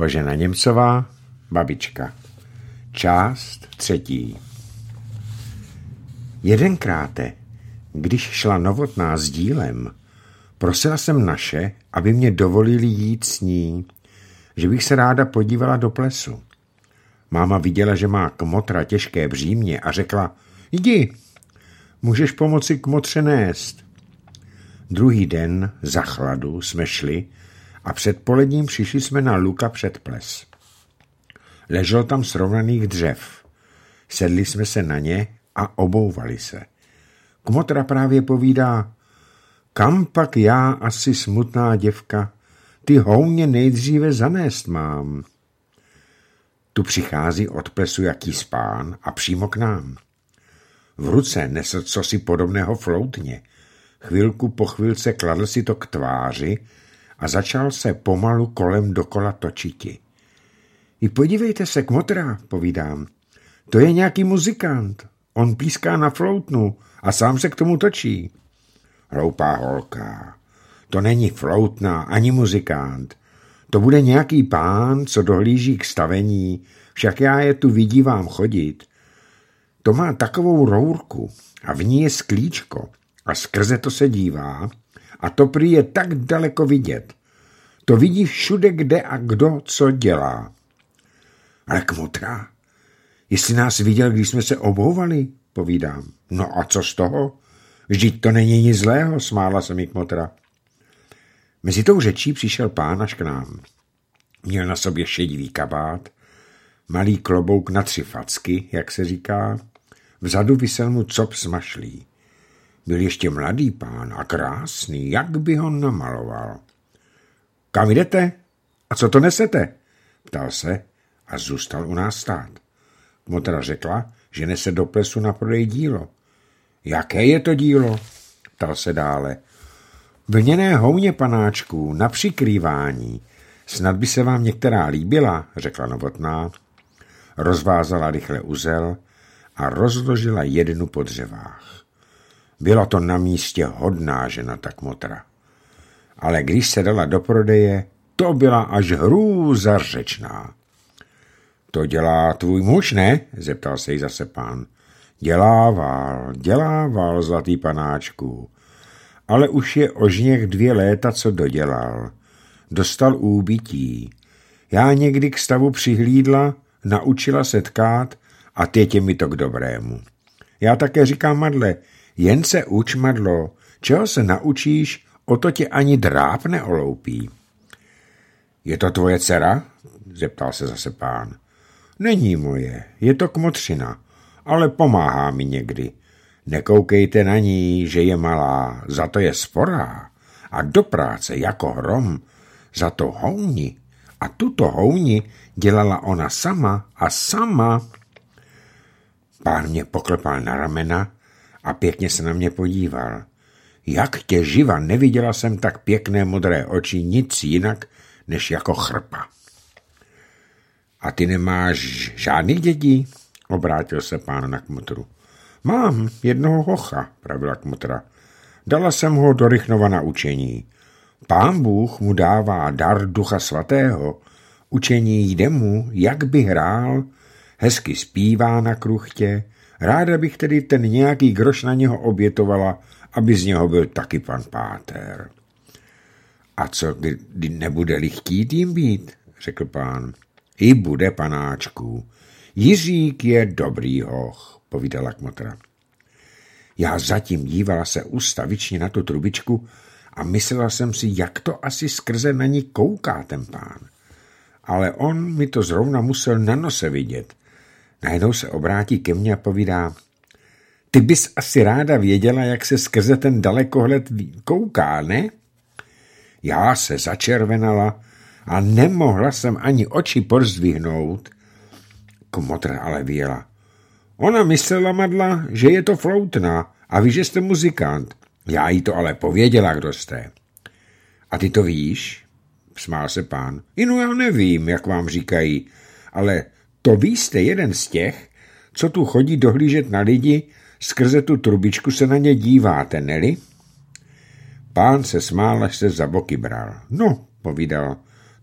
Božena Němcová, babička. Část 3. Jedenkráte, když šla Novotná s dílem, prosila jsem naše, aby mě dovolili jít s ní, že bych se ráda podívala do plesu. Máma viděla, že má kmotra těžké břímě a řekla, jdi, můžeš pomoci kmotře nést. Druhý den za chladu jsme šli a před poledním přišli jsme na luka před ples. Leželo tam srovnaných dřev. Sedli jsme se na ně a obouvali se. Kmotra právě povídá, kam pak já asi smutná děvka, ty houně nejdříve zanést mám. Tu přichází od plesu jaký pán a přímo k nám. V ruce nesl cosi podobného floutně. Chvilku po chvilce kladl si to k tváři a začal se pomalu kolem dokola točiti. I podívejte se, kmotra, povídám, to je nějaký muzikant. On píská na floutnu a sám se k tomu točí. Hloupá holka, to není floutna ani muzikant. To bude nějaký pán, co dohlíží k stavení, však já je tu vidívám chodit. To má takovou rourku a v ní je sklíčko a skrze to se dívá a to prý je tak daleko vidět. To vidí všude, kde a kdo co dělá. Ale kmotra, jestli nás viděl, když jsme se obouvali, povídám. No a co z toho? Vždyť to není nic zlého, smála se mi kmotra. Mezi tou řečí přišel pán až k nám. Měl na sobě šedivý kabát, malý klobouk na 3 facky, jak se říká, vzadu visel mu cop smašlý. Byl ještě mladý pán a krásný, jak by ho namaloval. Kam jdete? A co to nesete? Ptal se a zůstal u nás stát. Kmotra řekla, že nese do plesu na prodej dílo. Jaké je to dílo? Ptal se dále. Vlněné houně, panáčku, na přikrývání. Snad by se vám některá líbila, řekla Novotná. Rozvázala rychle uzel a rozložila jednu po dřevách. Byla to na místě hodná žena ta kmotra. Ale když se dala do prodeje, to byla až hrůza řečná. To dělá tvůj muž, ne? Zeptal se jí zase pán. Dělával, zlatý panáčku. Ale už je ožněch 2 léta, co dodělal. Dostal úbytí. Já někdy k stavu přihlídla, naučila se tkát a teď je mi to k dobrému. Já také říkám, Madle, jen se uč, Madlo, čeho se naučíš, o to tě ani dráp neoloupí. Je to tvoje dcera? Zeptal se zase pán. Není moje, je to kmotřina, ale pomáhá mi někdy. Nekoukejte na ní, že je malá, za to je sporá a do práce jako hrom, za to houni. A tuto houni dělala ona sama a sama. Pán mě poklepal na ramena a pěkně se na mě podíval. Jak tě živa, neviděla jsem tak pěkné modré oči, nic jinak, než jako chrpa. A ty nemáš žádných dětí? Obrátil se pán na kmotru. Mám jednoho hocha, pravila kmotra. Dala jsem ho do Rychnova na učení. Pán Bůh mu dává dar Ducha Svatého. Učení jde mu, jak by hrál, hezky zpívá na kruchtě. Ráda bych tedy ten nějaký groš na něho obětovala, aby z něho byl taky pan páter. A co, kdy nebude-li chtít jim být, řekl pán. I bude, panáčku. Jiřík je dobrý hoch, povídala kmotra. Já zatím dívala se ustavičně na tu trubičku a myslela jsem si, jak to asi skrze na ní kouká ten pán. Ale on mi to zrovna musel na nose vidět. Najednou se obrátí ke mně a povídá, ty bys asi ráda věděla, jak se skrze ten dalekohled kouká, ne? Já se začervenala a nemohla jsem ani oči pozdvihnout. Kmotra ale věla. Ona myslela, Madla, že je to floutna a ví, že jste muzikant. Já jí to ale pověděla, kdo jste. A ty to víš? Smál se pán. No já nevím, jak vám říkají, ale to vy jste jeden z těch, co tu chodí dohlížet na lidi, skrze tu trubičku se na ně díváte, neli? Pán se smál, až se za boky bral. No, povídal,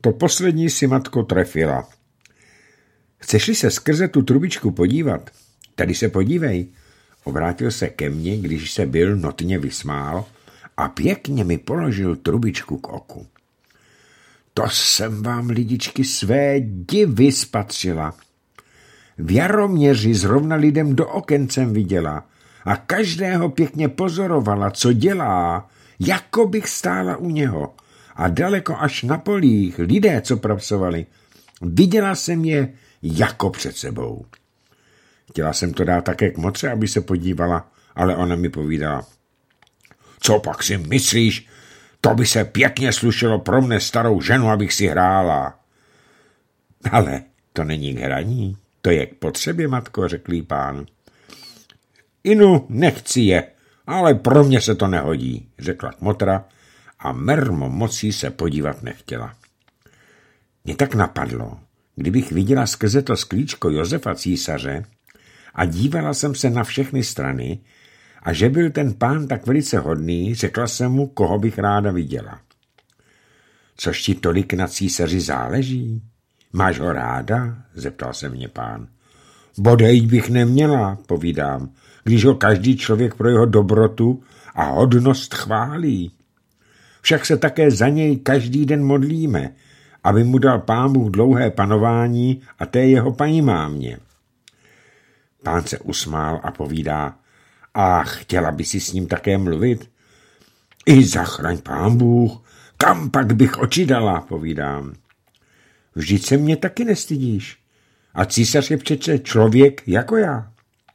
To poslední si, matko, trefila. Chceš-li se skrze tu trubičku podívat? Tady se podívej. Obrátil se ke mně, když se Bill notně vysmál a pěkně mi položil trubičku k oku. To jsem vám, lidičky, své divy spatřila. V Jaroměři zrovna lidem do okencem viděla a každého pěkně pozorovala, co dělá, jako bych stála u něho. A daleko až na polích lidé, co pracovali, viděla jsem je jako před sebou. Chtěla jsem to dát také k motře, aby se podívala, ale ona mi povídala. Co pak si myslíš? To by se pěkně slušelo pro mne starou ženu, abych si hrála. Ale to není k hraní, to je k potřebě, matko, řekl pán. Inu, nechci je, ale pro mě se to nehodí, řekla kmotra a mermo mocí se podívat nechtěla. Mě tak napadlo, kdybych viděla skrze to sklíčko Josefa císaře a dívala jsem se na všechny strany a že byl ten pán tak velice hodný, řekla jsem mu, koho bych ráda viděla. Což ti tolik na císaři záleží? Máš ho ráda? Zeptal se mě pán. Bodej bych neměla, povídám, když ho každý člověk pro jeho dobrotu a hodnost chválí. Však se také za něj každý den modlíme, aby mu dal Pán Bůh dlouhé panování a té jeho paní mámě. Pán se usmál a povídá, a chtěla by si s ním také mluvit? I zachraň Pán Bůh, kam pak bych oči dala, povídám. Vždyť se mě taky nestydíš. A císař je přece člověk jako já.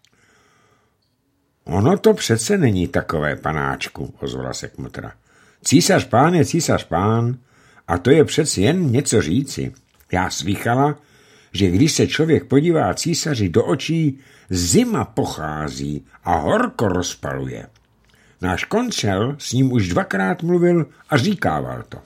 Ono to přece není takové, panáčku, ozvala se kmotra. Císař pán je císař pán a to je přeci jen něco říci. Já slýchala, že když se člověk podívá císaři do očí, zima pochází a horko rozpaluje. Náš končel s ním už 2krát mluvil a říkával to.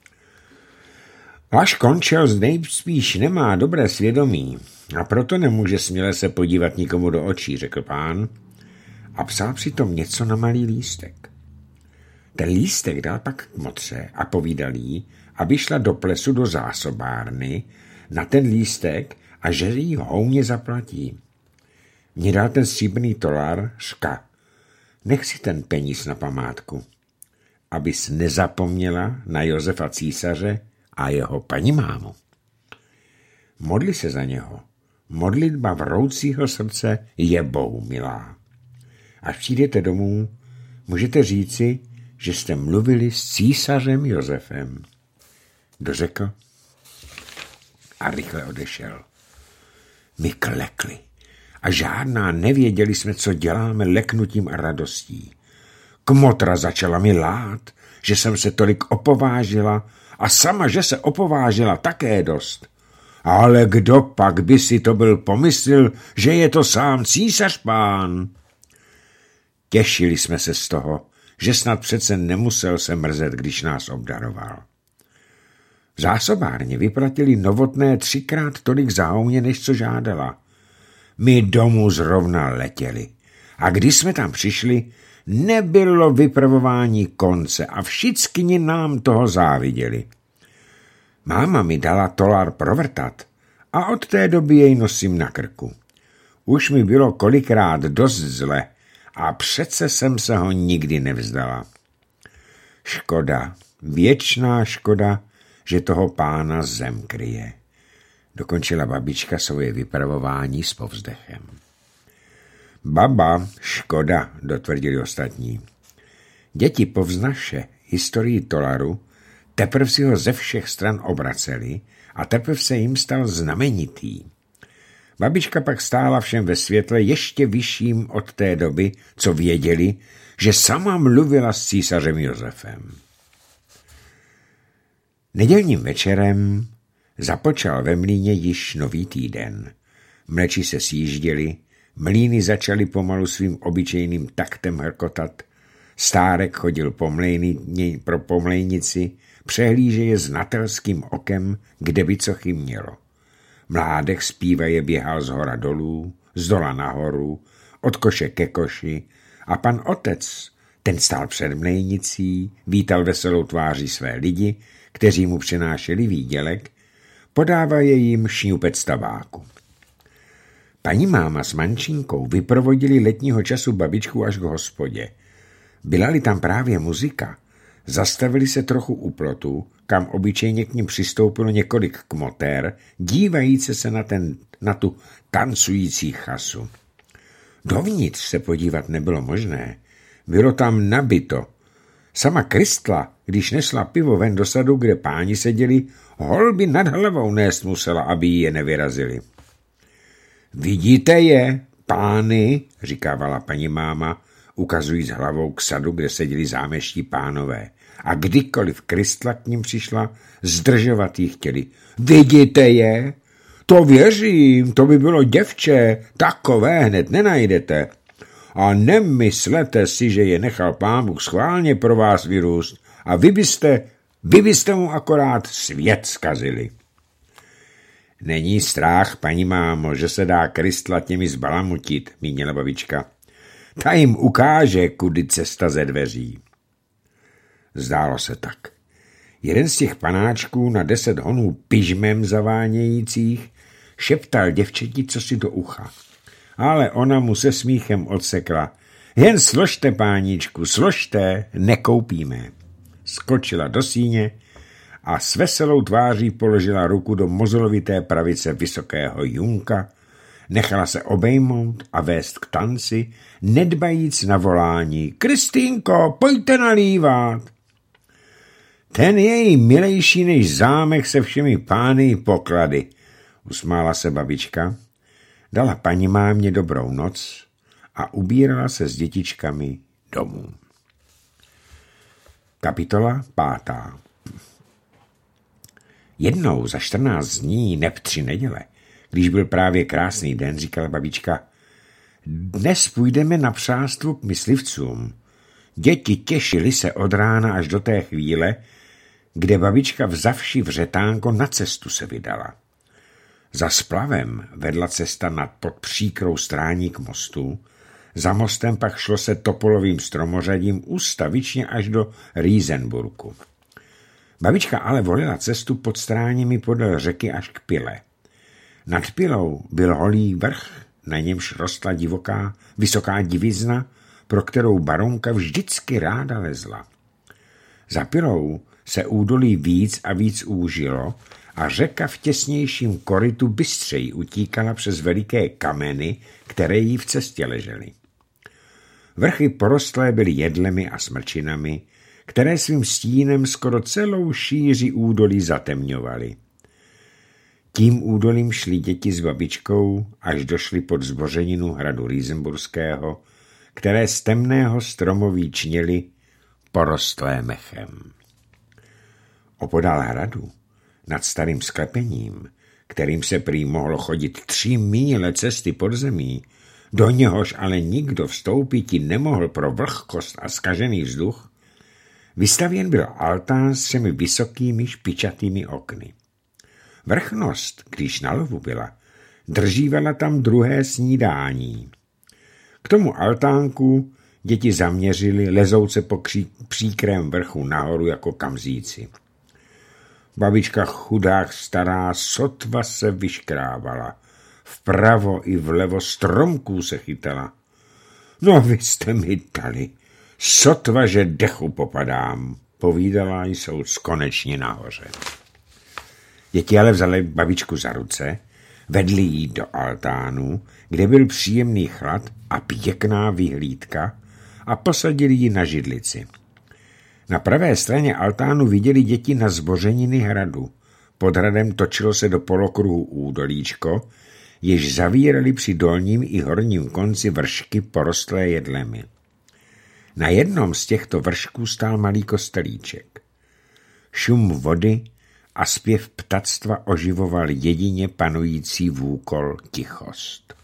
Váš končel nejspíš nemá dobré svědomí a proto nemůže směle se podívat nikomu do očí, řekl pán a psal přitom něco na malý lístek. Ten lístek dal pak k motře a povídal jí, aby šla do plesu do zásobárny na ten lístek a že jí houmně zaplatí. Mně dal ten stříbrný tolar, řka, nech si ten peníz na památku, abys nezapomněla na Josefa císaře a jeho paní mámu. Modli se za něho. Modlitba vroucího srdce je Bohu milá. Až přijdete domů, můžete říci, že jste mluvili s císařem Josefem. Dořekl a rychle odešel. My klekli a žádná nevěděli jsme, co děláme leknutím a radostí. Kmotra začala mi lát, že jsem se tolik opovážila a sama, že se opovážila také dost. Ale kdo pak by si to byl pomyslel, že je to sám císař pán? Těšili jsme se z toho, že snad přece nemusel se mrzet, když nás obdaroval. V zásobárně vyplatili Novotné 3krát tolik záhoumě, než co žádala. My domů zrovna letěli. A když jsme tam přišli, nebylo vypravování konce a všichni nám toho záviděli. Máma mi dala tolar provrtat a od té doby jej nosím na krku. Už mi bylo kolikrát dost zle a přece jsem se ho nikdy nevzdala. Škoda, věčná škoda, že toho pána zem kryje. Dokončila babička svoje vypravování s povzdechem. Baba, škoda, dotvrdili ostatní. Děti povznaše historii tolaru teprv si ho ze všech stran obraceli a teprv se jim stal znamenitý. Babička pak stála všem ve světle ještě vyšším od té doby, co věděli, že sama mluvila s císařem Josefem. Nedělním večerem započal ve mlýně již nový týden. Mleči se sjížděli, mlýny začaly pomalu svým obyčejným taktem hrkotat, stárek chodil po mlejnici, přehlížeje znatelským okem, kde by co chymělo. Mládek zpívaje běhal z hora dolů, z dola nahoru, od koše ke koši a pan otec, ten stál před mlejnicí, vítal veselou tváří své lidi, kteří mu přinášeli výdělek, podávaje jim šňupec tabáku. Paní máma s mančinkou vyprovodili letního času babičku až k hospodě. Byla-li tam právě muzika, zastavili se trochu u plotu, kam obyčejně k nim přistoupilo několik kmotér, dívající se na tu tancující chasu. Dovnitř se podívat nebylo možné. Bylo tam nabito. Sama Kristla, když nesla pivo ven do sadu, kde páni seděli, holby nad hlavou nést musela, aby ji je nevyrazili. Vidíte je, pány, říkávala paní máma, ukazujíc hlavou k sadu, kde seděli zámeští pánové. A kdykoliv Kristla k ním přišla, zdržovat jí chtěli. Vidíte je? To věřím, to by bylo děvče, takové hned nenajdete. A nemyslete si, že je nechal Pán Bůh schválně pro vás vyrůst a vy byste mu akorát svět zkazili. Není strach, paní mámo, že se dá Kristla těmi zbalamutit, mínila babička. Ta jim ukáže, kudy cesta ze dveří. Zdálo se tak. Jeden z těch panáčků na 10 honů pyžmem zavánějících šeptal děvčeti cosi do ucha. Ale ona mu se smíchem odsekla. Jen složte, páníčku, složte, nekoupíme. Skočila do síně a s veselou tváří položila ruku do mozolovité pravice vysokého junka, nechala se obejmout a vést k tanci, nedbajíc na volání. Kristýnko, pojďte nalívat. Ten je jí milejší než zámek se všemi pány i poklady, usmála se babička, dala paní mámě dobrou noc a ubírala se s dětičkami domů. Kapitola 5. Jednou za 14 dní, neb 3 neděle, když byl právě krásný den, říkala babička, dnes půjdeme na přástvu k myslivcům. Děti těšily se od rána až do té chvíle, kde babička vzavši vřetánko na cestu se vydala. Za splavem vedla cesta pod příkrou strání k mostu, za mostem pak šlo se topolovým stromořadím ustavičně až do Riesenburgu. Babička ale volila cestu pod stráněmi podél řeky až k Pile. Nad Pilou byl holý vrch, na němž rostla vysoká divizna, pro kterou baronka vždycky ráda lezla. Za Pilou se údolí víc a víc úžilo a řeka v těsnějším korytu bystřeji utíkala přes veliké kameny, které jí v cestě ležely. Vrchy porostlé byly jedlemi a smrčinami, které svým stínem skoro celou šíři údolí zatemňovaly. Tím údolím šli děti s babičkou, až došli pod zbořeninu hradu Riesenburského, které z temného stromoví čněly porostlé mechem. Opodál hradu, nad starým sklepením, kterým se prý mohlo chodit 3 míle cesty pod zemí, do něhož ale nikdo vstoupiti nemohl pro vlhkost a zkažený vzduch, vystavěn byl altán s 3 vysokými špičatými okny. Vrchnost, když na lovu byla, držívala tam druhé snídání. K tomu altánku děti zaměřili, lezouce po příkrém vrchu nahoru jako kamzíci. Babička chudák stará sotva se vyškrábala. Vpravo i vlevo stromků se chytala. No vy jste mi dali, sotva, že dechu popadám, povídala, jsou konečně nahoře. Děti ale vzali babičku za ruce, vedli jí do altánu, kde byl příjemný chlad a pěkná vyhlídka, a posadili ji na židlici. Na pravé straně altánu viděli děti na zbořeniny hradu. Pod hradem točilo se do polokruhu údolíčko, jež zavírali při dolním i horním konci vršky porostlé jedlemi. Na jednom z těchto vršků stál malý kostelíček. Šum vody a zpěv ptactva oživoval jedině panující vůkol tichost.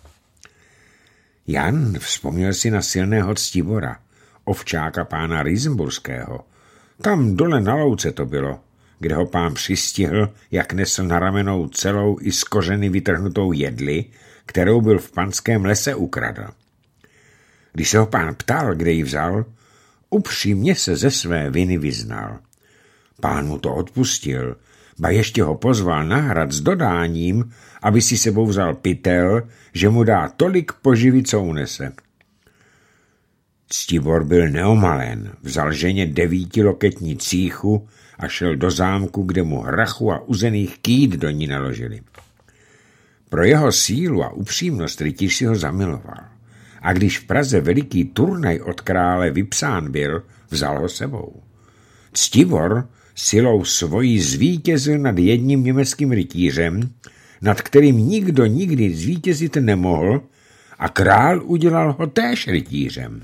Jan vzpomněl si na silného Ctibora, ovčáka pána Riesenburského. Tam dole na louce to bylo, kde ho pán přistihl, jak nesl na ramenou celou i z kořeny vytrhnutou jedli, kterou byl v panském lese ukradl. Když se ho pán ptal, kde ji vzal, upřímně se ze své viny vyznal. Pán mu to odpustil, ba ještě ho pozval na hrad s dodáním, aby si sebou vzal pytel, že mu dá tolik poživy, co unese. Ctibor byl neomalen, vzal ženě 9loketní cíchu a šel do zámku, kde mu hrachu a uzených kýt do ní naložili. Pro jeho sílu a upřímnost rytíř si ho zamiloval. A když v Praze veliký turnaj od krále vypsán byl, vzal ho sebou. Ctibor silou svojí zvítězil nad jedním německým rytířem, nad kterým nikdo nikdy zvítězit nemohl, a král udělal ho též rytířem.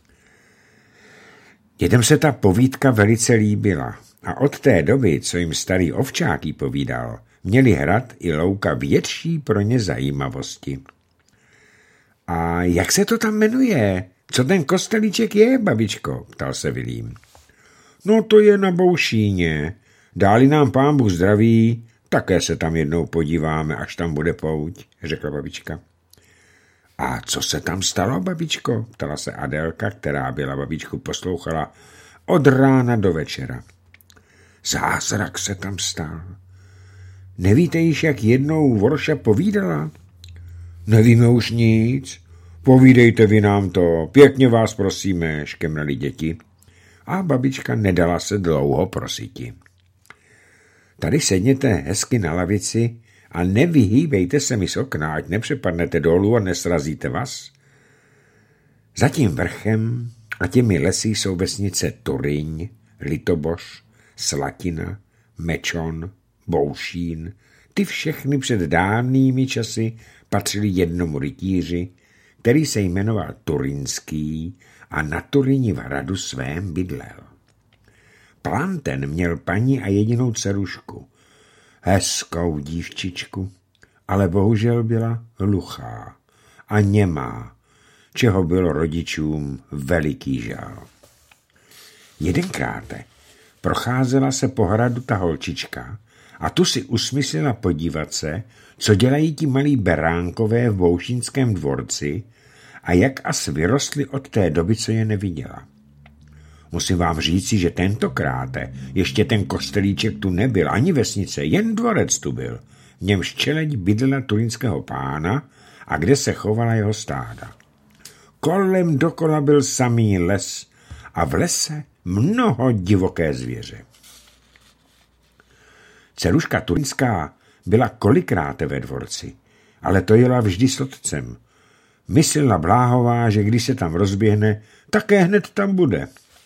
Dětem se ta povídka velice líbila a od té doby, co jim starý ovčák jí povídal, měli hrad i louka větší pro ně zajímavosti. A jak se to tam jmenuje? Co ten kostelíček je, babičko? Ptal se Vilím. No to je na Boušíně. Dáli nám pán Bůh zdraví, také se tam jednou podíváme, až tam bude pouť, řekla babička. A co se tam stalo, babičko? Ptala se Adélka, která byla babičku poslouchala od rána do večera. Zázrak se tam stal. Nevíte již, jak jednou Vorša povídala? Nevíme už nic. Povídejte vy nám to, pěkně vás prosíme, škemrali děti. A babička nedala se dlouho prositi. Tady sedněte hezky na lavici a nevyhýbejte se mi z okna, ať nepřepadnete dolů a nesrazíte vás. Za tím vrchem a těmi lesy jsou vesnice Turyň, Litoboř, Slatina, Mečon, Boušín. Ty všechny před dávnými časy patřily jednomu rytíři, který se jmenoval Turynský a na Turyni v hradu svém bydlel. Planten měl paní a jedinou dcerušku, hezkou dívčičku, ale bohužel byla hluchá a němá, čeho bylo rodičům veliký žál. Jedenkrát procházela se po hradu ta holčička a tu si usmyslila podívat se, co dělají ti malí beránkové v Boušínském dvorci a jak asi vyrostli od té doby, co je neviděla. Musím vám říci, že tentokrát ještě ten kostelíček tu nebyl, ani vesnice, jen dvorec tu byl. V němž čeleď bydlela turínského pána a kde se chovala jeho stáda. Kolem dokola byl samý les a v lese mnoho divoké zvěře. Dceruška turínská byla kolikrát ve dvorci, ale to jela vždy s otcem. Myslela Bláhová, že když se tam rozběhne, také hned tam bude.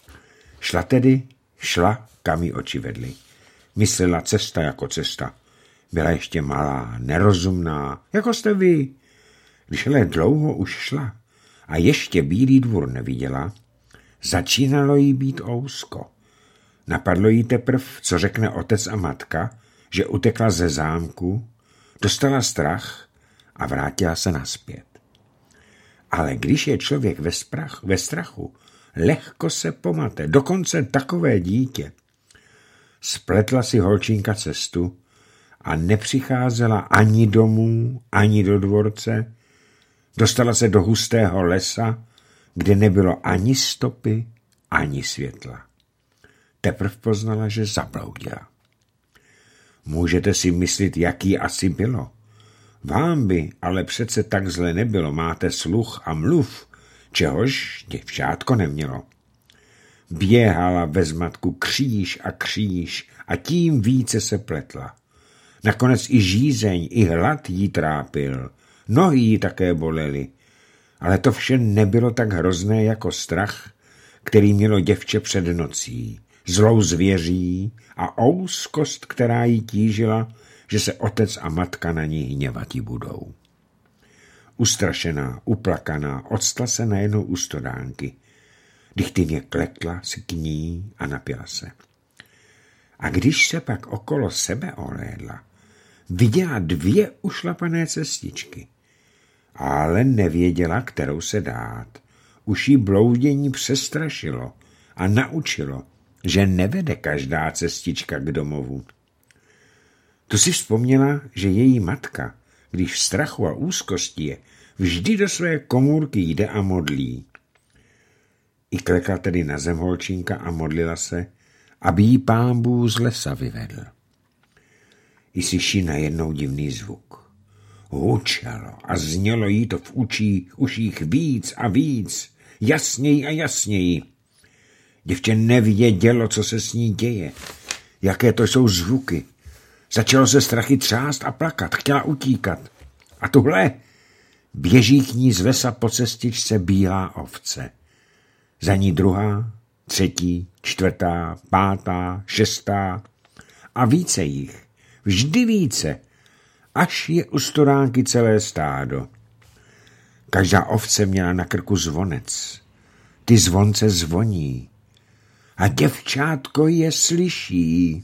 Šla, kam jí oči vedly. Myslela cesta jako cesta. Byla ještě malá, nerozumná, jako jste vy. Když ale dlouho už šla a ještě Bílý dvůr neviděla, začínalo jí být ousko. Napadlo jí teprv, co řekne otec a matka, že utekla ze zámku, dostala strach a vrátila se nazpět. Ale když je člověk ve strachu, lehko se pomate, dokonce takové dítě. Spletla si holčinka cestu a nepřicházela ani domů, ani do dvorce. Dostala se do hustého lesa, kde nebylo ani stopy, ani světla. Teprv poznala, že zabloudila. Můžete si myslet, jaký asi bylo. Vám by ale přece tak zle nebylo, máte sluch a mluv, čehož děvčátko nemělo. Běhala ve zmatku kříž a tím více se pletla. Nakonec i žízeň, i hlad jí trápil, nohy jí také bolely, ale to vše nebylo tak hrozné jako strach, který mělo děvče před nocí, zlou zvěří a ouskost, která jí tížila, že se otec a matka na ní hněvati budou. Ustrašená, uplakaná, odstla se najednou u stodánky. Dychtivně klekla si k ní a napila se. A když se pak okolo sebe ohlédla, viděla 2 ušlapané cestičky, ale nevěděla, kterou se dát. Už jí bloudění přestrašilo a naučilo, že nevede každá cestička k domovu. Tu si vzpomněla, že její matka, když v strachu a úzkosti je, vždy do své komůrky jde a modlí. I klekla tedy na zem holčinka a modlila se aby jí pán Bůh z lesa vyvedl. I slyší najednou divný zvuk. Hučelo a znělo jí to v uších víc a víc, jasněji a jasněji. Děvče nevědělo, co se s ní děje, jaké to jsou zvuky. Začalo se strachy třást a plakat, chtěla utíkat. A tuhle běží k ní z lesa po cestičce bílá ovce. Za ní druhá, třetí, čtvrtá, pátá, šestá a více jich, vždy více, až je u studánky celé stádo. Každá ovce měla na krku zvonec. Ty zvonce zvoní a děvčátko je slyší.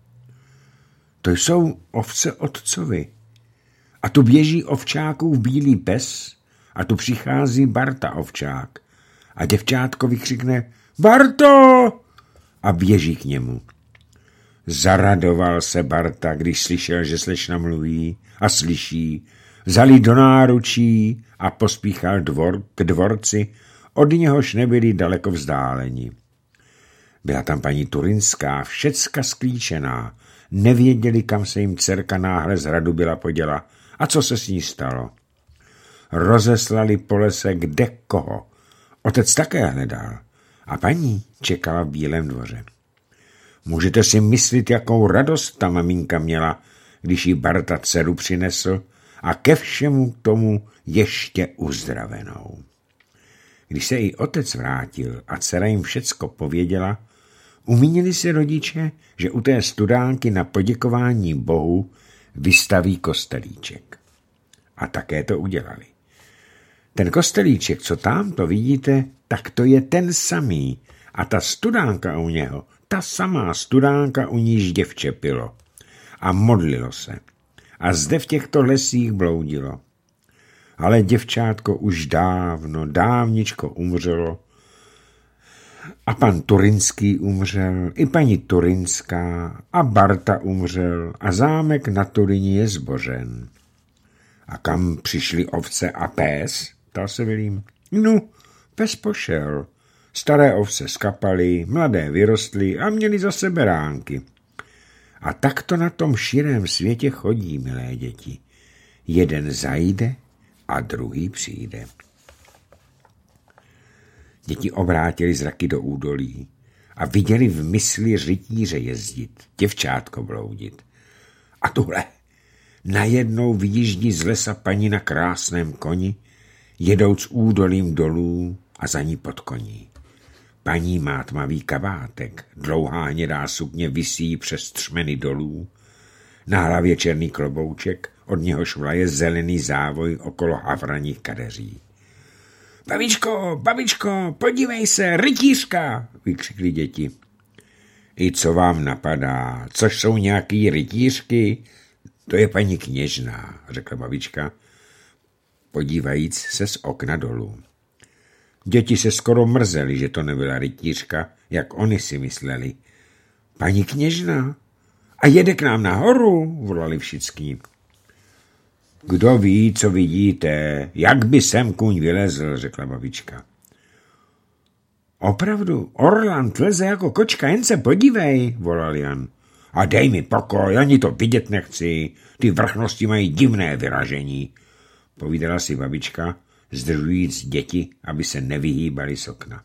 To jsou ovce otcovi. A tu běží ovčákův bílý pes a tu přichází Barta ovčák. A děvčátko vykřikne Barto! A běží k němu. Zaradoval se Barta, když slyšel, že slečna mluví a slyší. Vzal jí do náručí a pospíchal k dvorci, od něhož nebyli daleko vzdáleni. Byla tam paní Turinská, všecka sklíčená. Nevěděli, kam se jim dcerka náhle z hradu byla poděla a co se s ní stalo. Rozeslali po lese kde koho. Otec také hledal a paní čekala v Bílém dvoře. Můžete si myslet, jakou radost ta maminka měla, když jí Barta dceru přinesl a ke všemu tomu ještě uzdravenou. Když se jí otec vrátil a dcera jim všecko pověděla, umínili si rodiče, že u té studánky na poděkování Bohu vystaví kostelíček. A také to udělali. Ten kostelíček, co tamto vidíte, tak to je ten samý. A ta studánka u něho, ta samá studánka, u níž děvče pilo. A modlilo se. A zde v těchto lesích bloudilo. Ale děvčátko už dávničko umřelo. A pan Turinský umřel, i paní Turinská, a Barta umřel, a zámek na Turini je zbořen. A kam přišli ovce a pes? Ptal se Vilím. No, pes pošel. Staré ovce skapaly, mladé vyrostly a měli zase beránky. A tak to na tom širém světě chodí, milé děti. Jeden zajde a druhý přijde. Děti obrátili zraky do údolí a viděli v mysli rytíře jezdit, děvčátko bloudit. A tuhle najednou vyjíždí z lesa paní na krásném koni, jedouc údolím dolů a za ní pod koní. Paní má tmavý kabátek, dlouhá hnědá sukně visí přes třmeny dolů, na hlavě černý klobouček, od něhož vlaje zelený závoj okolo havraních kadeří. Babičko, podívej se, rytířka, vykřikli děti. I co vám napadá, což jsou nějaký rytířky? To je paní kněžná, řekla babička, podívajíc se z okna dolů. Děti se skoro mrzeli, že to nebyla rytířka, jak oni si mysleli. Paní kněžna? A jede k nám nahoru, volali všichni. Kdo ví, co vidíte, jak by sem kůň vylezl, řekla babička. Opravdu, Orland leze jako kočka, jen se podívej, volal Jan. A dej mi pokoj, ani to vidět nechci, ty vrchnosti mají divné vyražení, povídala si babička, zdržujíc děti, aby se nevyhýbali z okna.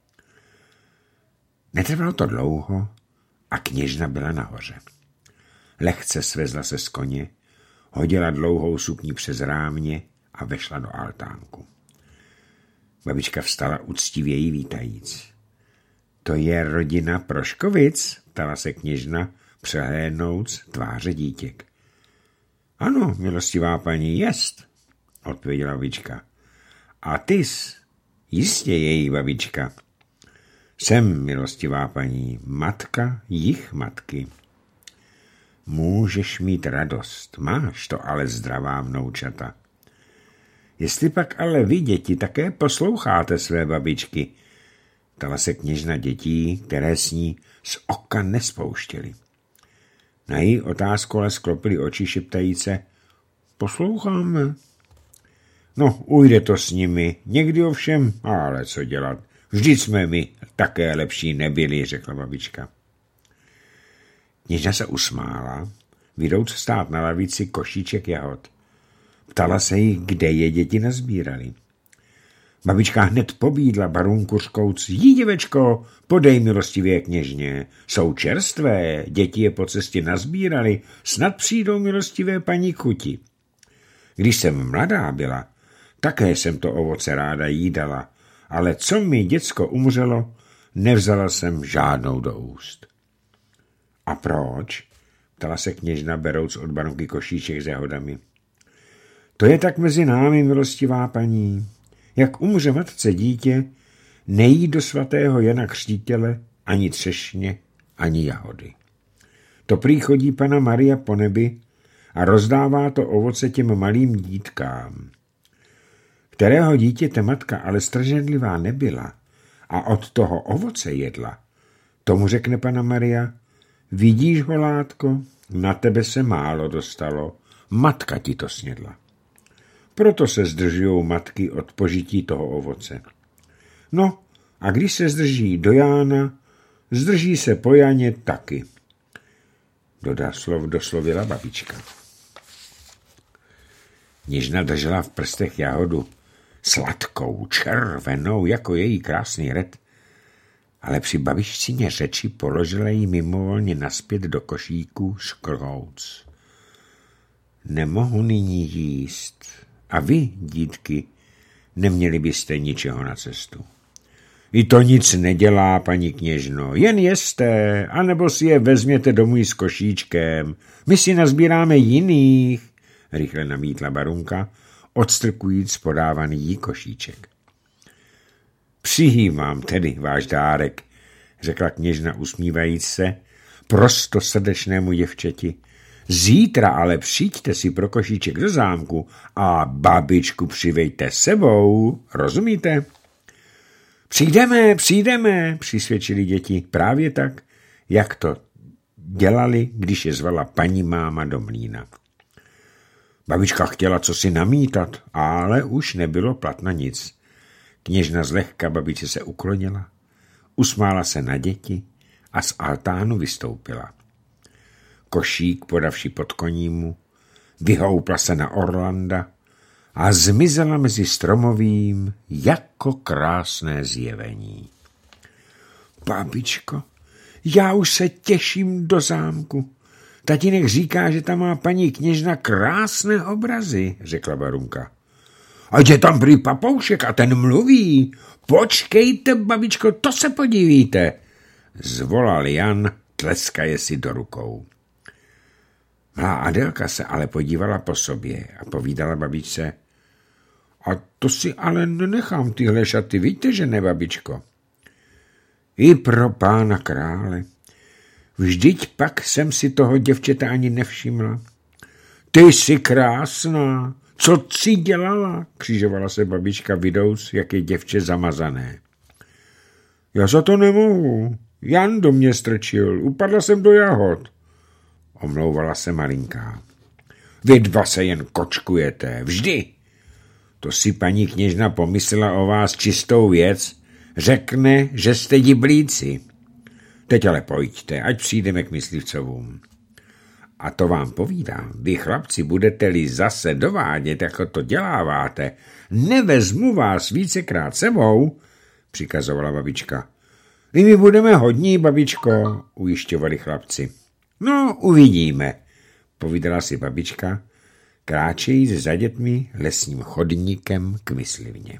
Netrvalo to dlouho a kněžna byla nahoře. Lehce svezla se z koně, hodila dlouhou sukni přes rámě a vešla do altánku. Babička vstala uctivě jí vítajíc. To je rodina Proškovic, ptala se kněžna, přehlédnouc tváře dítěk. Ano, milostivá paní, jest, odpověděla babička. A tys, jistě její babička. Jsem, milostivá paní, matka jich matky. Můžeš mít radost, máš to ale zdravá vnoučata. Jestli pak ale vy, děti, také posloucháte své babičky, ptala se kněžna dětí, které s ní z oka nespouštěly. Na její otázku ale sklopili oči šeptajíce, posloucháme. No, ujde to s nimi, někdy ovšem, ale co dělat, vždyť jsme my také lepší nebyli, řekla babička. Kněžna se usmála, vidouc stát na lavici košíček jahod. Ptala se jí, kde je děti nazbírali. Babička hned pobídla barunku řkouc: Jí, děvečko, podej milostivě kněžně. Jsou čerstvé, děti je po cestě nazbírali, snad přijdou milostivé paní chuti. Když jsem mladá byla, také jsem to ovoce ráda jídala, ale co mi děcko umřelo, nevzala jsem žádnou do úst. A proč? Ptala se kněžna, berouc od barunky košíček s jahodami. To je tak mezi námi, milostivá paní. Jak umře matce dítě, nejí do svatého Jana Křtítele ani třešně, ani jahody. To prý chodí Panna Maria po nebi a rozdává to ovoce těm malým dítkám. Kterého dítěte matka ale strženlivá nebyla a od toho ovoce jedla, tomu řekne Panna Maria: Vidíš, holátko, na tebe se málo dostalo, matka ti to snědla. Proto se zdržují matky od požití toho ovoce. No, a když se zdrží do Jána, zdrží se po Janě taky. Doslovila babička. Kněžna držela v prstech jahodu, sladkou, červenou, jako její krásný red, ale při babičcině řeči položila ji mimovolně naspět do košíku škrhouc. Nemohu nyní jíst. A vy, dítky, neměli byste ničeho na cestu. I to nic nedělá, paní kněžno, jen jeste, anebo si je vezměte domů s košíčkem. My si nazbíráme jiných, rychle namítla barunka, odstrkujíc podávaný jí košíček. Přijímám tedy váš dárek, řekla kněžna usmívajíc se, prosto srdečnému děvčeti. Zítra ale přijďte si pro košíček do zámku a babičku přivejte sebou, rozumíte? Přijdeme, přisvědčili děti, právě tak, jak to dělali, když je zvala paní máma do mlýna. Babička chtěla cosi namítat, ale už nebylo platno nic. Kněžna zlehka babičce se uklonila, usmála se na děti a z altánu vystoupila. Košík, podavši pod konímu, vyhoupla se na Orlanda a zmizela mezi stromovým jako krásné zjevení. Babičko, já už se těším do zámku. Tatínek říká, že tam má paní kněžna krásné obrazy, řekla barunka. Ať je tam prý papoušek a ten mluví. Počkejte, babičko, to se podívíte, zvolal Jan, tleskaje si do rukou. Malá Adelka se ale podívala po sobě a povídala babičce: A to si ale nenechám tyhle šaty, víte, že ne, babičko? I pro pána krále. Vždyť pak jsem si toho děvčete ani nevšimla. Ty jsi krásná, co jsi dělala? Křižovala se babička, vidouc, jak je děvče zamazané. Já za to nemohu. Jan do mě strčil, upadla jsem do jahod. Omlouvala se malinká. Vy dva se jen kočkujete, vždy. To si paní kněžna pomyslela o vás čistou věc, řekne, že jste diblíci. Teď ale pojďte, ať přijdeme k myslivcovům. A to vám povídám, vy chlapci budete-li zase dovádět, jako to děláváte, nevezmu vás vícekrát sebou, přikazovala babička. My budeme hodní, babičko, ujišťovali chlapci. No, uvidíme, povídala si babička, kráčejíc za dětmi lesním chodníkem k myslivně.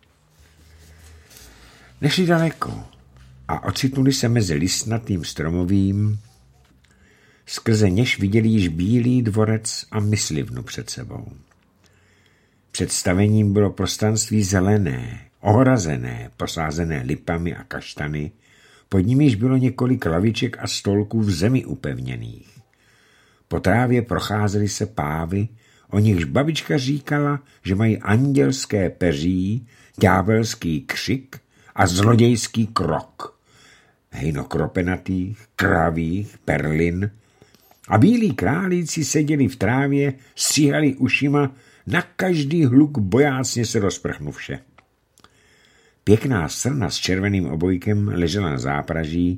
Nešli daleko a ocitnuli se mezi listnatým stromovým, skrze něž viděli již bílý dvorec a myslivnu před sebou. Představením bylo prostranství zelené, ohrazené, posázené lipami a kaštany, pod nimiž bylo několik laviček a stolků v zemi upevněných. Po trávě procházely se pávy, o nichž babička říkala, že mají andělské peří, ďábelský křik a zlodějský krok. Hejno kropenatých, kravých, perlin a bílí králíci seděli v trávě, stříhali ušima, na každý hluk bojácně se rozprchnuvše. Pěkná srna s červeným obojkem ležela na zápraží,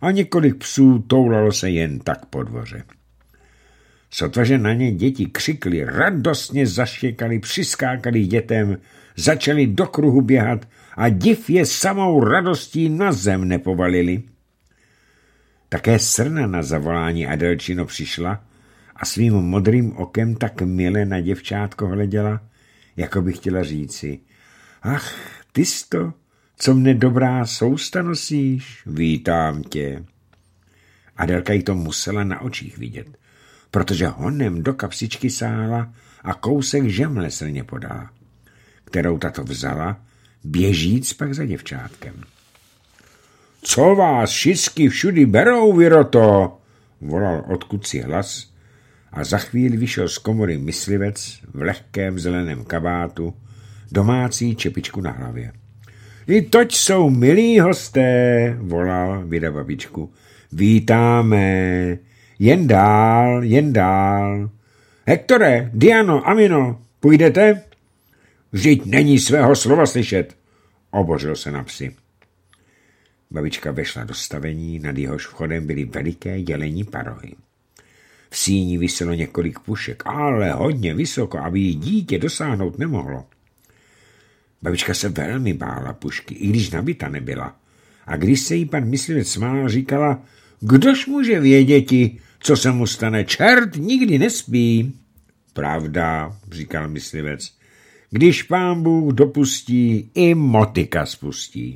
a několik psů toulalo se jen tak po dvoře. Sotva, že na ně děti křikly, radostně zaštěkali, přiskákali dětem, začali do kruhu běhat a div je samou radostí na zem nepovalili. Také srna na zavolání Adelčino přišla a svým modrým okem tak mile na děvčátko hleděla, jako by chtěla říci: ach, ty to, co mne dobrá sousta nosíš, vítám tě. Adelka jí to musela na očích vidět, protože honem do kapsičky sála a kousek žemle srně podala, kterou tato vzala, běžíc pak za děvčátkem. Co vás všisky všudy berou, Viroto? Volal odkud hlas a za chvíli vyšel z komory myslivec v lehkém zeleném kabátu, domácí čepičku na hlavě. I toť jsou milí hosté, volal Vida babičku. Vítáme, jen dál, jen dál. Hektore, Diano, Amino, půjdete? Vždyť není svého slova slyšet, obořil se na psy. Babička vešla do stavení, nad jehož vchodem byly veliké jelení parohy. V síni viselo několik pušek, ale hodně vysoko, aby jí dítě dosáhnout nemohlo. Babička se velmi bála pušky, i když nabita nebyla. A když se jí pan myslivec smál, říkala: kdož může věděti, co se mu stane? Čert nikdy nespí. Pravda, říkal myslivec. Když pán Bůh dopustí, i motika spustí.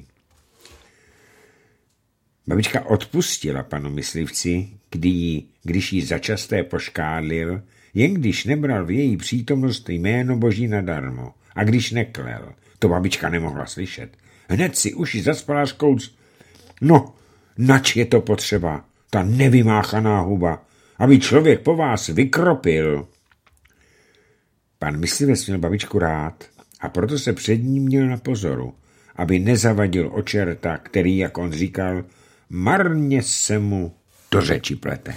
Babička odpustila panu myslivci, když jí začasté poškádlil, jen když nebral v její přítomnost jméno Boží nadarmo a když neklel. To babička nemohla slyšet. Hned si uši zaspala škouc. No, nač je to potřeba, ta nevymáchaná huba, aby člověk po vás vykropil. Pan myslivec měl babičku rád a proto se před ním měl na pozoru, aby nezavadil o čerta, který, jak on říkal, marně se mu do řeči plete.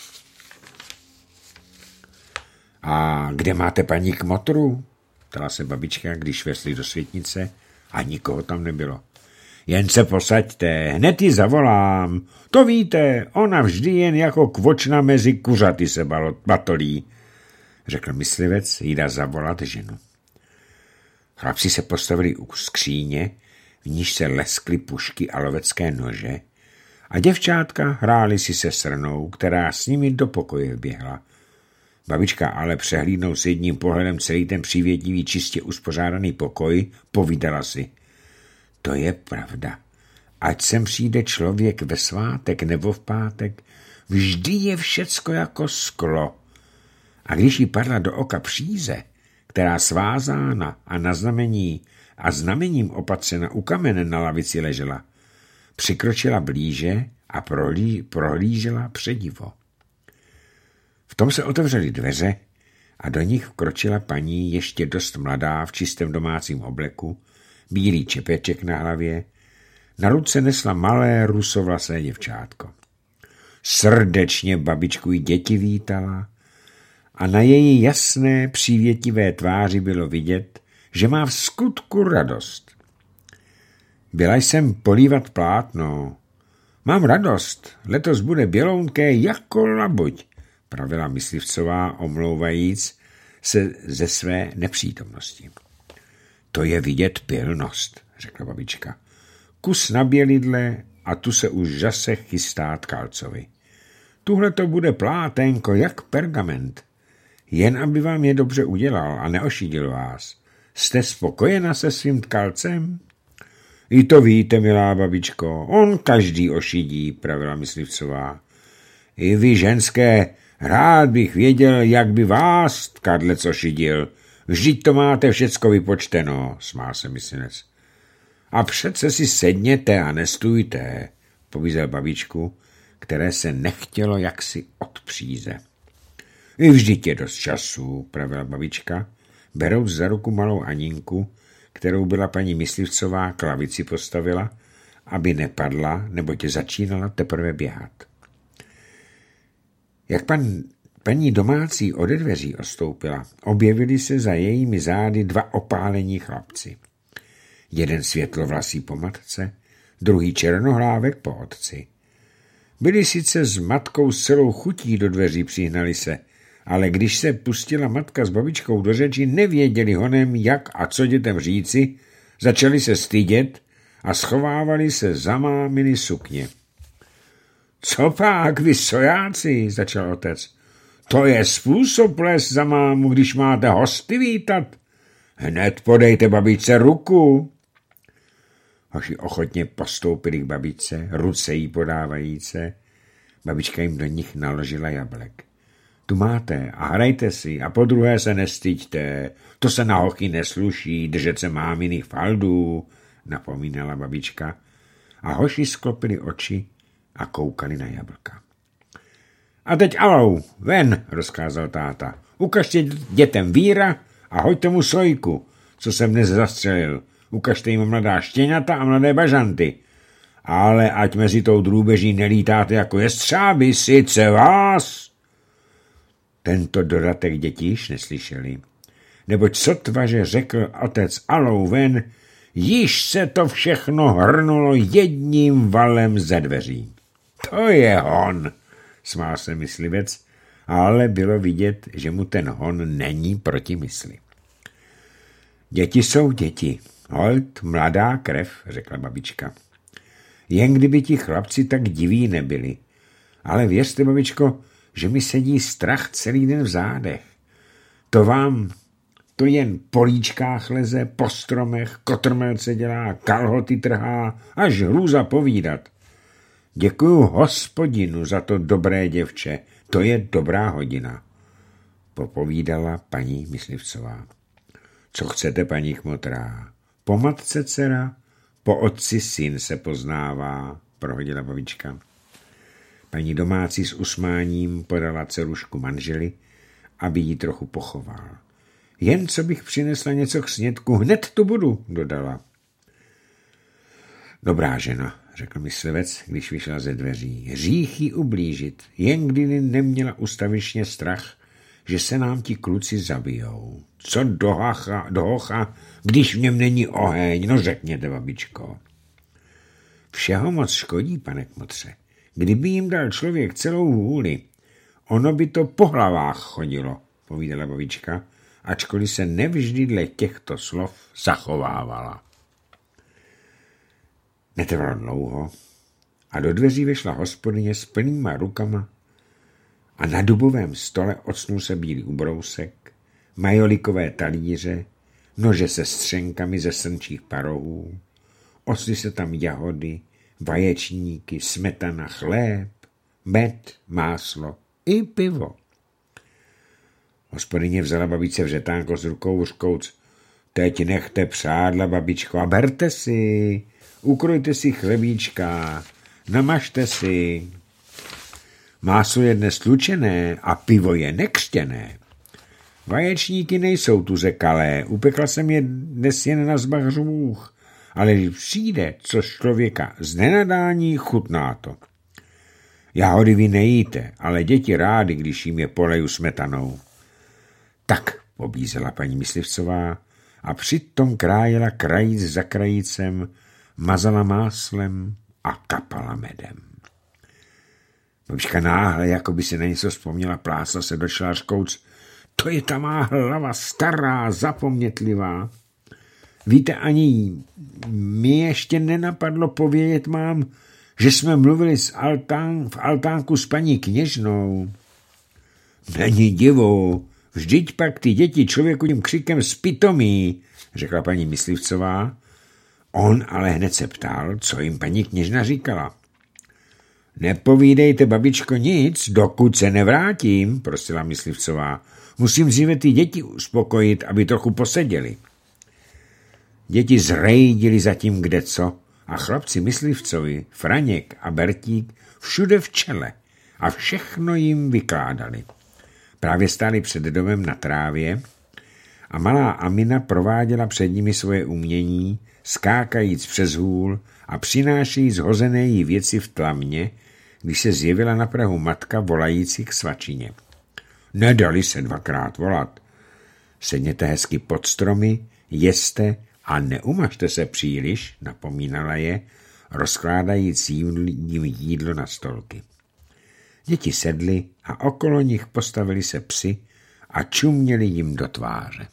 A kde máte paní Kmotru? Ptala se babička, když vešli do světnice a nikoho tam nebylo. Jen se posaďte, hned ji zavolám. To víte, ona vždy jen jako kvočna mezi kuřaty se batolí, řekl myslivec, jde zavolat ženu. Chlapci se postavili u skříně, v níž se leskly pušky a lovecké nože, a děvčátka hrály si se srnou, která s nimi do pokoje vběhla. Babička ale přehlídnou s jedním pohledem celý ten přívětivý, čistě uspořádaný pokoj, povídala si: to je pravda. Ať sem přijde člověk ve svátek nebo v pátek, vždy je všecko jako sklo. A když jí padla do oka příze, která svázána a znamením opatřena u kamene na lavici ležela, přikročila blíže a prohlížela předivo. V tom se otevřely dveře a do nich vkročila paní ještě dost mladá v čistém domácím obleku, bílý čepeček na hlavě, na ruce nesla malé rusovlasé děvčátko. Srdečně babičku i děti vítala a na její jasné přívětivé tváři bylo vidět, že má v skutku radost. Byla jsem polívat plátno. Mám radost, letos bude bělounké jako labuť, pravila myslivcová, omlouvajíc se ze své nepřítomnosti. To je vidět pilnost, řekla babička. Kus na bělidle a tu se už zase chystá tkalcovi. Tuhle to bude pláténko jak pergament. Jen aby vám je dobře udělal a neošidil vás. Jste spokojena se svým tkalcem? I to víte, milá babičko, on každý ošidí, pravila myslivcová. I vy, ženské, rád bych věděl, jak by vás tkadlec ošidil. Vždyť to máte všecko vypočteno, smál se myslivec. A přece si sedněte a nestůjte, povízel babičku, které se nechtělo jaksi od příze. I vždyť je dost času, pravila babička, berouc za ruku malou Aninku, kterou byla paní myslivcová k lavici postavila, aby nepadla, neboť začínala teprve běhat. Jak paní domácí ode dveří ostoupila, objevili se za jejími zády dva opálení chlapci. Jeden světlovlasý po matce, druhý černohlávek po otci. Byli sice s matkou s celou chutí do dveří, přihnali se, ale když se pustila matka s babičkou do řeči, nevěděli honem, jak a co dětem říci, začali se stydět a schovávali se za máminy sukně. Co pak, vy sojáci, začal otec. To je způsob les za mámu, když máte hosty vítat. Hned podejte babičce ruku. Hoši ochotně postoupili k babičce, ruce jí podávajíce. Babička jim do nich naložila jablek. Tu máte a hrajte si a po druhé se nestyďte. To se na hochy nesluší, držet se máminých faldů, napomínala babička. A hoši sklopili oči a koukali na jablka. A teď alou, ven, rozkázal táta. Ukažte dětem víra a hoďte mu sojku, co jsem dnes zastřelil. Ukažte jim mladá štěňata a mladé bažanty. Ale ať mezi tou drůbeží nelítáte jako jestřáby, sice vás. Tento dodatek děti již neslyšeli. Neboť sotvaže řekl otec alou ven, již se to všechno hrnulo jedním valem ze dveří. To je hon, smál se myslivec, ale bylo vidět, že mu ten hon není proti mysli. Děti jsou děti, holt mladá krev, řekla babička. Jen kdyby ti chlapci tak diví nebyli. Ale věřte, babičko, že mi sedí strach celý den v zádech. To jen po líčkách leze, po stromech, kotrmelce dělá, kalhoty trhá, až hrůza povídat. Děkuju Hospodinu za to dobré děvče, to je dobrá hodina, popovídala paní Myslivcová. Co chcete, paní Chmotrá? Po matce dcera, po otci syn se poznává, prohodila babička. Paní domácí s usmáním podala dcerušku manželi, aby ji trochu pochoval. Jen co bych přinesla něco k snědku, hned tu budu, dodala. Dobrá žena, řekl myslivec, když vyšla ze dveří. Hřích jí ublížit, jen kdy neměla ustavičně strach, že se nám ti kluci zabijou. Co do hocha, když v něm není oheň, no řekněte, babičko. Všeho moc škodí, pane Kmotře. Kdyby jim dal člověk celou vůli, ono by to po hlavách chodilo, povídala babička, ačkoliv se nevždy dle těchto slov zachovávala. Netrvalo dlouho a do dveří vešla hospodyně s plnýma rukama a na dubovém stole ocnul se bílý ubrousek, majolikové talíře, nože se střenkami ze srnčích parohů, osly se tam jahody, vaječníky, smetana, chléb, med, máslo i pivo. Hospodyně vzala babičce vřetánko s rukou řkouc. Teď nechte přádla, babičko, a berte si, ukrojte si chlebíčka, namažte si. Máslo je dnes tlučené a pivo je nekřtěné. Vaječníky nejsou tu zekalé, upekla jsem je dnes jen na zbahřůch, ale když přijde, co člověka z nenadání, chutná to. Jahody vy nejíte, ale děti rády, když jim je poleju smetanou. Tak, pobízela paní Myslivcová a přitom krájela krajíc za krajícem, mazala máslem a kapala medem. Babička náhle, jako by si na něco vzpomněla, plásla se do šlářkouc. To je ta má hlava stará, zapomnětlivá. Víte, ani mi ještě nenapadlo povědět mám, že jsme mluvili v altánku s paní kněžnou. Není divu, vždyť pak ty děti člověku tím křikem spitomí, řekla paní Myslivcová. On ale hned se ptal, co jim paní kněžna říkala. Nepovídejte, babičko, nic, dokud se nevrátím, prosila Myslivcová. Musím dříve ty děti uspokojit, aby trochu poseděli. Děti zrejdili zatím kdeco a chlapci Myslivcovi, Franěk a Bertík všude v čele a všechno jim vykládali. Právě stáli před domem na trávě a malá Amina prováděla před nimi svoje umění, skákajíc přes hůl a přinášejíc zhozené jí věci v tlamě, když se zjevila na prahu matka volající k svačině. Nedali se dvakrát volat. Sedněte hezky pod stromy, jeste a neumažte se příliš, napomínala je, rozkládajíc jim jídlo na stolky. Děti sedly a okolo nich postavili se psi a čuměli jim do tváře.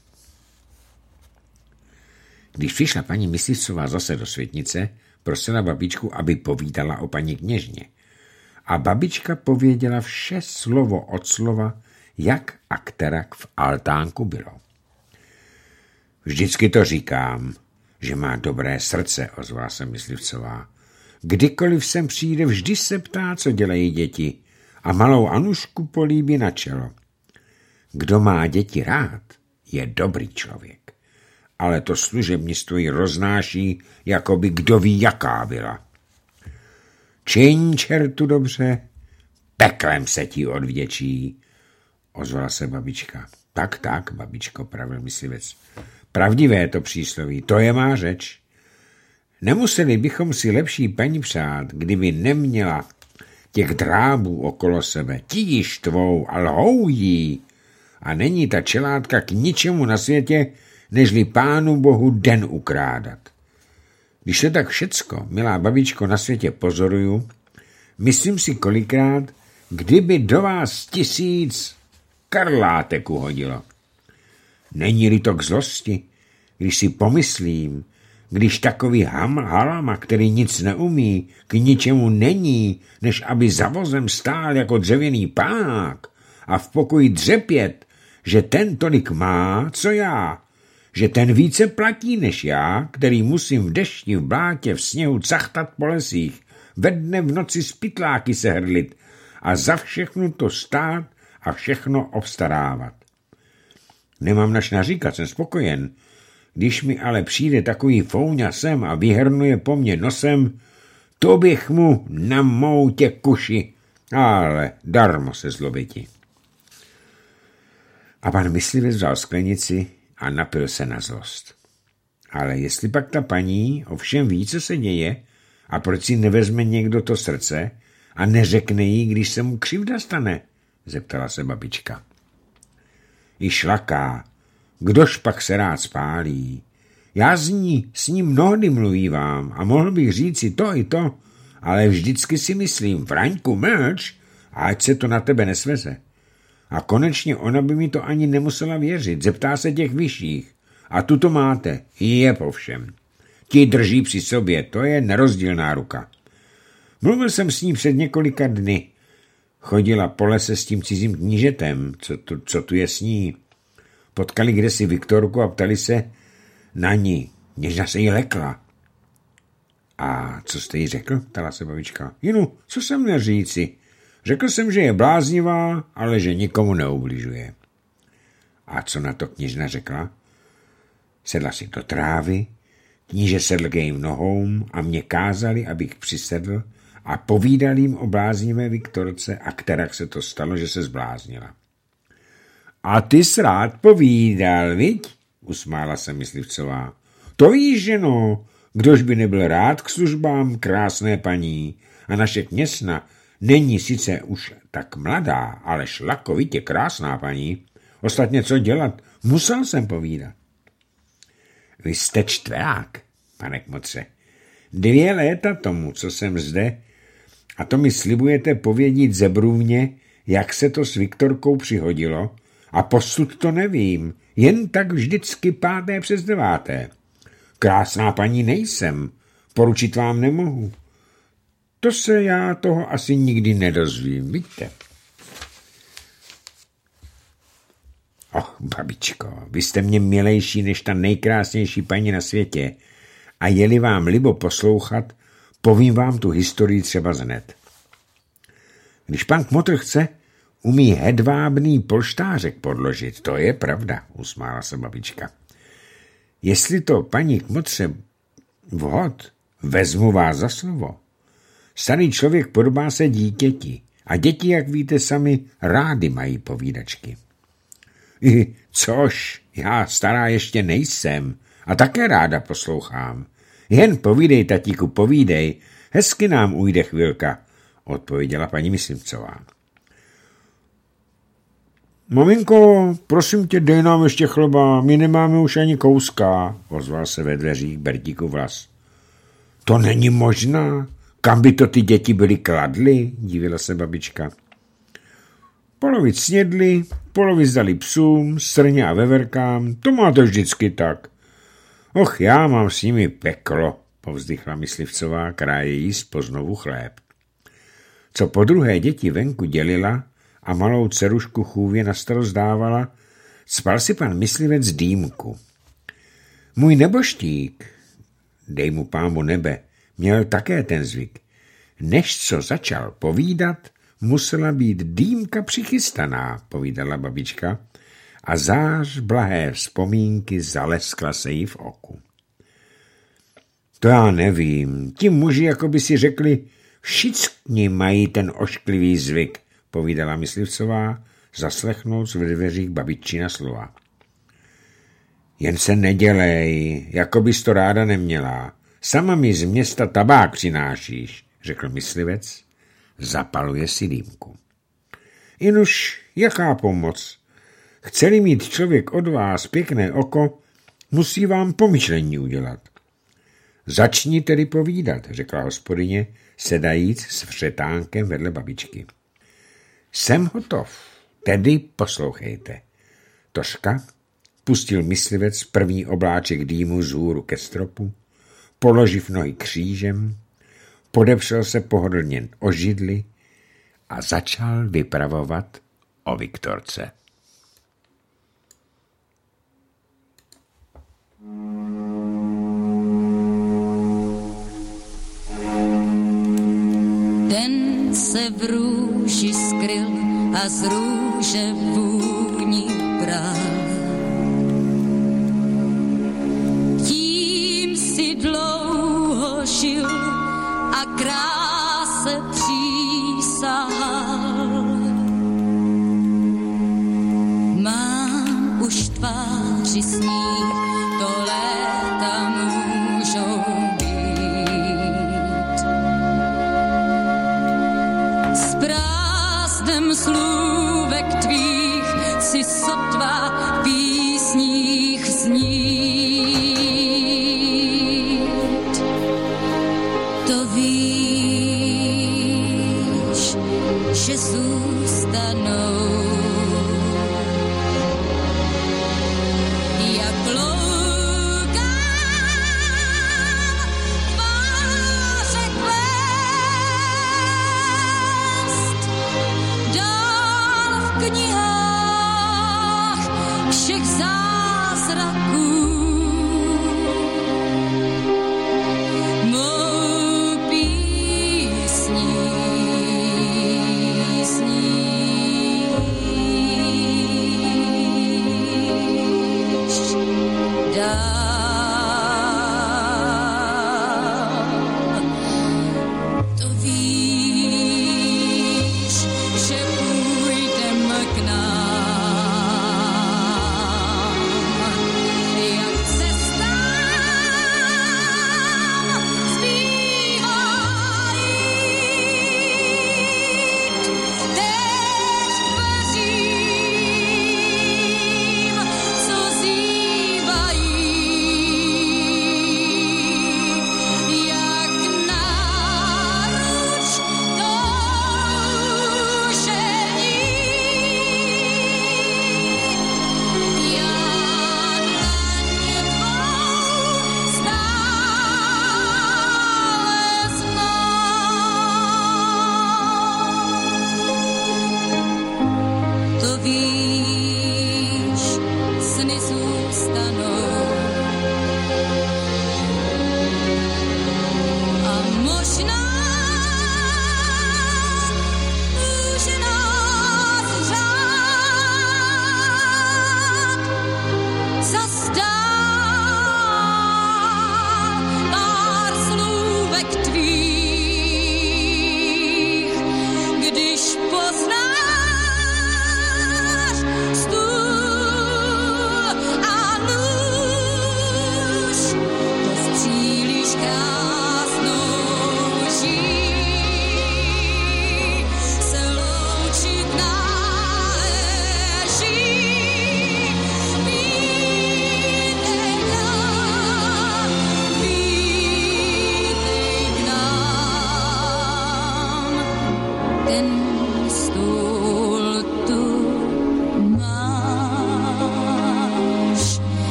Když přišla paní Myslivcová zase do světnice, prosila babičku, aby povídala o paní kněžně. A babička pověděla vše slovo od slova, jak a kterak v altánku bylo. Vždycky to říkám, že má dobré srdce, ozvala se Myslivcová. Kdykoliv sem přijde, vždy se ptá, co dělají děti, a malou Anušku políbí na čelo. Kdo má děti rád, je dobrý člověk, ale to služebnictvo ji roznáší, jako by kdo ví, jaká byla. Čiň čertu dobře, peklem se ti odvděčí, ozvala se babička. Tak, babičko, pravil myslivec. Pravdivé to přísloví, to je má řeč. Nemuseli bychom si lepší paní přát, kdyby neměla těch drábů okolo sebe. Ti ji štvou a lhou jí. A není ta čelátka k ničemu na světě, nežli Pánu Bohu den ukrádat. Když to tak všecko, milá babičko, na světě pozoruju, myslím si kolikrát, kdyby do vás 1000 karlátek uhodilo. Není-li to k zlosti, když si pomyslím, když takový halama, který nic neumí, k ničemu není, než aby za vozem stál jako dřevěný pák a v pokoji dřepět, že ten tolik má, co já, že ten více platí než já, který musím v dešti, v blátě, v sněhu cachtat po lesích, ve dne v noci z pytláky se hrdlit a za všechno to stát a všechno obstarávat. Nemám nač naříkat, jsem spokojen. Když mi ale přijde takový fouňa sem a vyhrnuje po mně nosem, to bych mu na moutě kuši, ale darmo se zlobiti. A pan myslivec vzal sklenici a napil se na zlost. Ale jestli pak ta paní ovšem ví, co se děje, a proč si nevezme někdo to srdce a neřekne jí, když se mu křivda stane, zeptala se babička. I šlaká, kdož pak se rád spálí. Já s ním mnohdy mluvívám a mohl bych říci to i to, ale vždycky si myslím, Vraňku, mlč, ať se to na tebe nesveze. A konečně ona by mi to ani nemusela věřit, zeptá se těch vyšších. A tu to máte, je po všem. Ti drží při sobě, to je nerozdílná ruka. Mluvil jsem s ní před několika dny. Chodila po lese s tím cizím knížetem, co tu je s ní. Potkali kdesi Viktorku a ptali se na ní. Kněžna se jí lekla. A co jste jí řekl? Ptala se babička. Jinu, co jsem měl říci? Řekl jsem, že je bláznivá, ale že nikomu neubližuje. A co na to kněžna řekla? Sedla si do trávy, kníže sedl k jejím nohou a mě kázali, abych přisedl a povídal jim o bláznivé Viktorce a kterak se to stalo, že se zbláznila. A ty jsi rád povídal, viď? Usmála se Myslivcová. To víš, ženo, kdož by nebyl rád k službám krásné paní. A naše kněsna není sice už tak mladá, ale šlakovitě krásná paní. Ostatně co dělat, musel jsem povídat. Vy jste čtvrák, pane kmotře. 2 léta tomu, co jsem zde, a to mi slibujete povědět zebrůvně, jak se to s Viktorkou přihodilo, a posud to nevím, jen tak vždycky 5. přes 9. Krásná paní nejsem, poručit vám nemohu. To se já toho asi nikdy nedozvím, víte. Babičko, vy jste mě milejší než ta nejkrásnější paní na světě a je-li vám libo poslouchat, povím vám tu historii třeba hned. Když pan kmotr chce, umí hedvábný polštářek podložit, to je pravda, usmála se babička. Jestli to paní kmotře vhod, vezmu vás za slovo. Starý člověk podobá se dítěti a děti, jak víte sami, rády mají povídačky. Což, já stará ještě nejsem a také ráda poslouchám. Jen povídej, tatíku, povídej, hezky nám ujde chvilka, odpověděla paní Myslivcová. Maminko, prosím tě, dej nám ještě chleba, my nemáme už ani kouska, ozval se ve dveřích Bertíku Vlas. To není možná. Kam by to ty děti byly kladly? Divila se babička. Polovic snědli, polovic dali psům, srně a veverkám. To máte vždycky tak. Och, já mám s nimi peklo, povzdychla myslivcová, kráje jíst po znovu chléb. Co po druhé děti venku dělila a malou dcerušku chůvě na starost dávala, spal si pan myslivec dýmku. Můj neboštík, dej mu pámu nebe, měl také ten zvyk. Než co začal povídat, musela být dýmka přichystaná, povídala babička, a zář blahé vzpomínky zaleskla se jí v oku. To já nevím, ti muži jako by si řekli, všichni mají ten ošklivý zvyk, povídala myslivcová, zaslechnout ve dveřích babiččina slova. Jen se nedělej, jako bys to ráda neměla. Sama mi z města tabák přinášíš, řekl myslivec, zapaluje si dýmku. Jinuž, jaká pomoc? Chce-li mít člověk od vás pěkné oko, musí vám pomyšlení udělat. Začni tedy povídat, řekla hospodyně, sedajíc s vřetánkem vedle babičky. Jsem hotov, tedy poslouchejte. Tožka pustil myslivec první obláček dýmu vzhůru ke stropu, položiv nohy křížem, podepřel se pohodlně o židli a začal vypravovat o Viktorce. Den se v růži skryl a z růže vůni bral. Tím si dlouho žil a kráse přísahal. Mám už tváři sníh, to léta můžou být. S prázdnem slůvek tvých si sotva písních znít. To víš, že zůstanou jak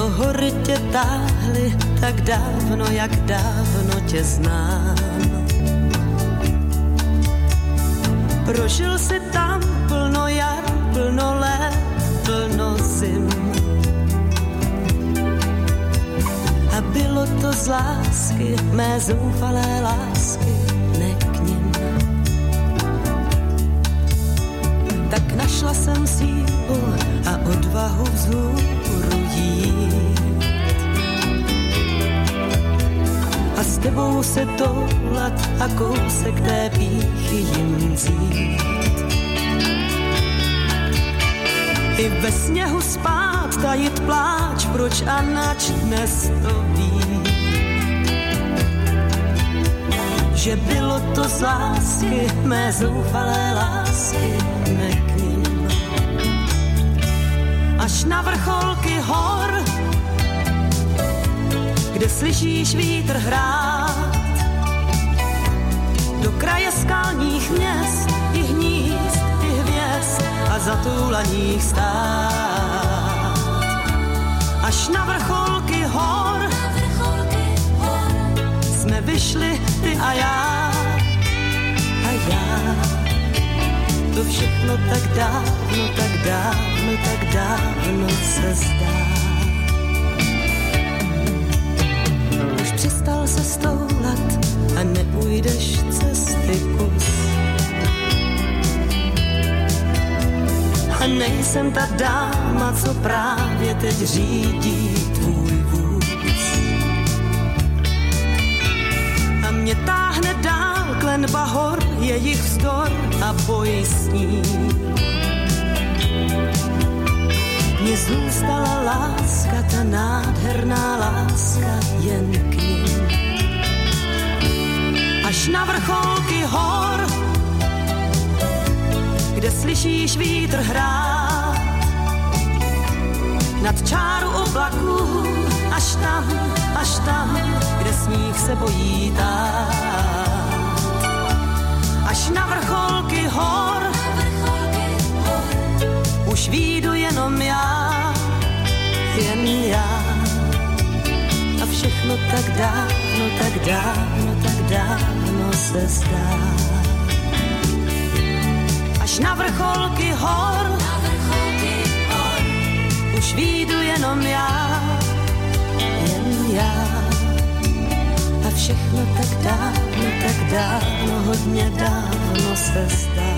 do hory tě táhli tak dávno, jak dávno tě znám. Prožil si tam plno jar, plno let, plno zim. A bylo to z lásky, mé zoufalé lásky, ne k nim. Tak našla jsem sílu a odvahu vzhůru jít. A s tebou se toulat a kousek té pýchy jim vzít. I ve sněhu spát, tajit pláč, proč a nač dnes to ví. Že bylo to z lásky, mé zoufalé lásky, ne k nim. Až na vrcholky hor, kde slyšíš vítr hrát, do kraje skalních měst i hnízd, i hvězd a zatúlaných stát. Až na vrcholky hor jsme vyšli ty a já. To všechno tak dávno, tak dávno, tak dávno se zdá. Už přestal se stoulat a neujdeš cesty kus. A nejsem ta dáma, co právě teď řídí tvůj vůz. A mě táhne dál klenba hor, jejich vzdor a boj s ní. Mně zůstala láska, ta nádherná láska jen k nim. Až na vrcholky hor, kde slyšíš vítr hrát, nad čáru oblaků, až tam, kde sníh se bojí tát. Až na vrcholky hor, už výjdu jenom já, jen já. A všechno tak dávno, tak dávno, tak dávno se zdá. Až na vrcholky hor, už výjdu jenom já, jen já. A všechno tak dávno, hodně dávno se zdá.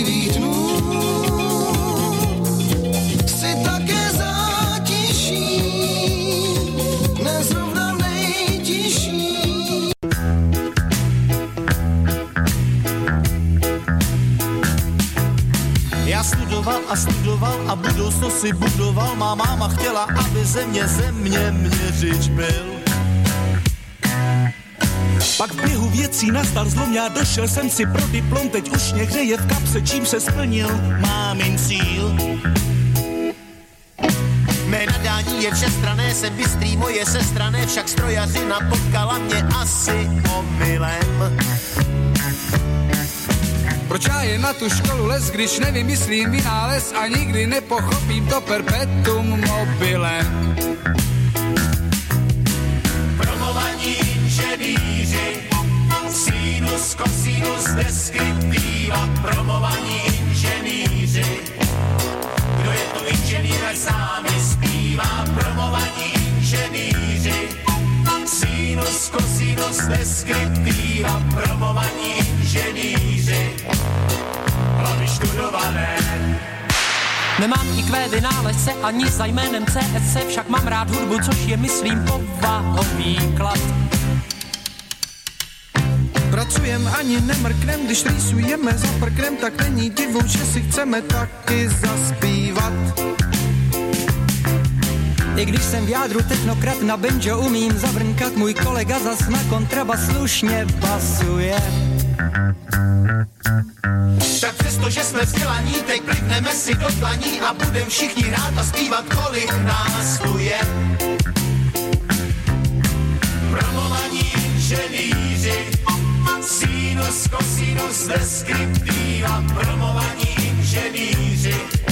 bouřlivých dnů si také zátiší, nezrovna nejtižší. Já studoval a budoucnost si budoval. Má máma chtěla, aby země měřič byl. Pak v běhu věcí nastal zlom, já došel jsem si pro diplom, teď už mě hřeje v kapse, čím se splnil mámin cíl. Mé nadání je všestranné, jsem bystrý, moje sestrané, však strojařina potkala mě asi omylem. Proč já jen na tu školu les, když nevymyslím vynález a nikdy nepochopím to perpetuum mobilem. Promovaní inženýři, sinus, kosinus, deskriptiva, promovaní inženýři. Kdo je tu inženýr, ať sám zpívá, promovaní inženýři, sinus, kosinus, deskriptiva, promovaní inženýři. Hlavy študované. Nemám IQ vynálezce ani za jménem CSC, však mám rád hudbu, což je myslím povahový klad. Pracujem ani nemrknem, když rýsujeme za prknem, tak není divu, že si chceme taky zaspívat. I když jsem v jádru technokrat, na banjo umím zavrnkat, můj kolega zas na kontrabas slušně basuje. Tak přesto, že jsme vzdělaní, teď plivneme si do dlaní a budem všichni hrát a zpívat, kolik nás tu je. Promovaní inženýři, sinus, kosinus, deskriptiva, promovaní inženýři.